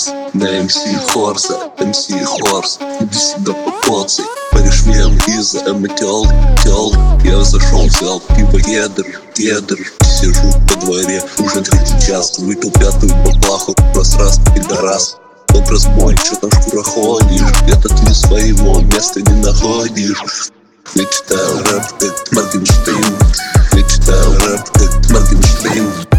Фокус на МС Хорса, МС Хорс. Иди сюда попоцай, паришь мем из-за МТЛ. Я зашел, взял пиво, кедр. Сижу по дворе, уже 3-й час. Выпил 5-ю баклаху, раз, пидорас. Образ мой, чё там шкура ходишь? Где-то ты своего места не находишь. Я читаю рэп, как Моргенштерн. Я читаю рэп, как Моргенштерн.